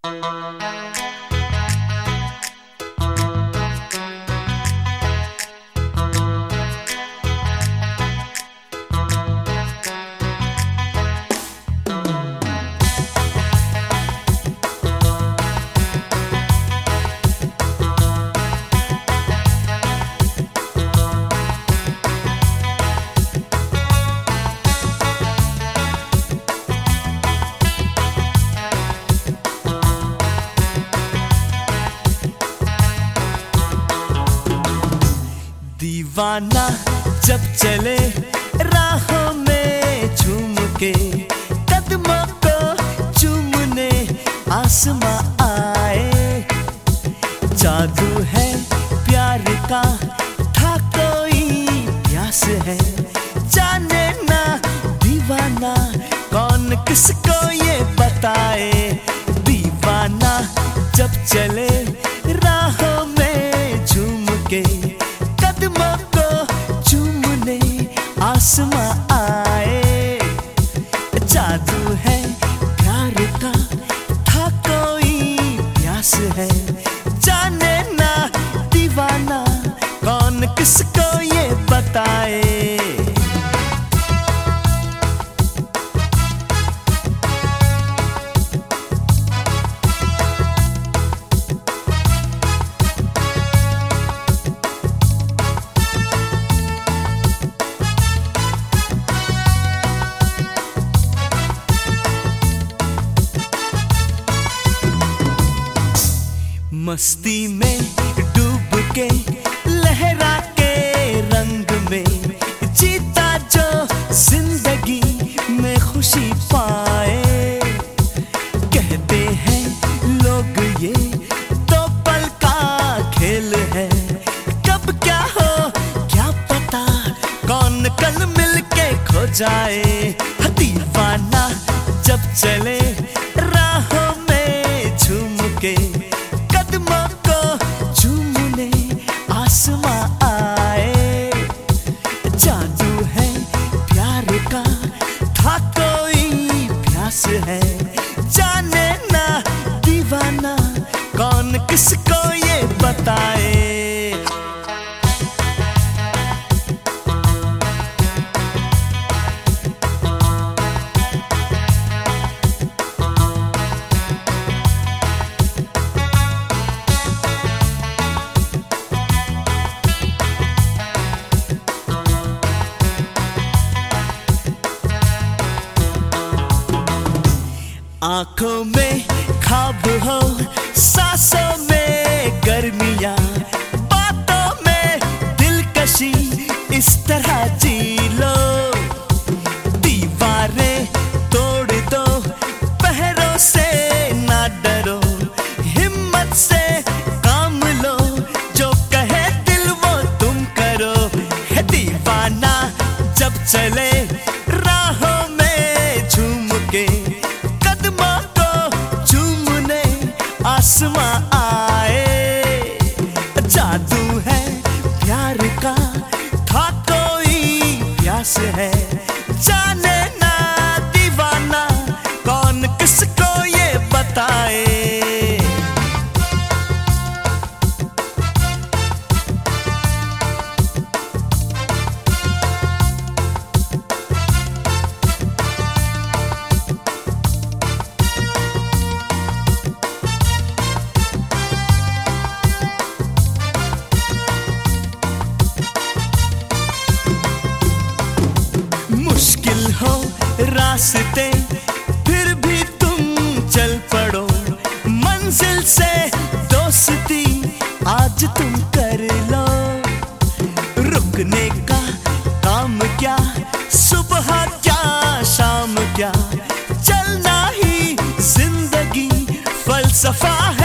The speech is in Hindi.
दीवाना जब चले राहों में झूम के, कदमों को चूमने आसमां आए। जादू है प्यार का, था कोई प्यास है, जाने ना दीवाना कौन किसको ये बताए। दीवाना जब चले राहों में झूम के, कदमों को चूमने आसमां आए। जादू है प्यार का, था कोई प्यास है, जाने ना दीवाना कौन किसको ये बताए। मस्ती में डूब के लहरा के रंग में, जीता जो जिंदगी में खुशी पाए। कहते हैं लोग ये तो पल का खेल है, कब क्या हो क्या पता, कौन कल मिल के खो जाए। दीवाना जब चले राहों में झूम के, कदमों को चूमने आसमां आए। जादू है प्यार का, था कोई प्यास है, जाने ना दीवाना कौन किसको ये बताए। आंखों में ख्वाब हो, सांसों में गर्मियां, बातों में दिलकशी, इस तरह जी लो। दीवारें तोड़ दो, पहरों से ना डरो, हिम्मत से काम लो, जो कहे दिल वो तुम करो। है दीवाना जब चले राहों में झूम के, कदमों को चूमने आसमां आए। जादू है प्यार का, था कोई प्यास है, जाने ना दीवाना कौन किसको ये बताए। मुश्किल हो रास्ते फिर भी तुम चल पड़ो, मंजिल से दोस्ती आज तुम कर लो। रुकने का काम क्या, सुबह क्या शाम क्या, चलना ही जिंदगी फलसफा है।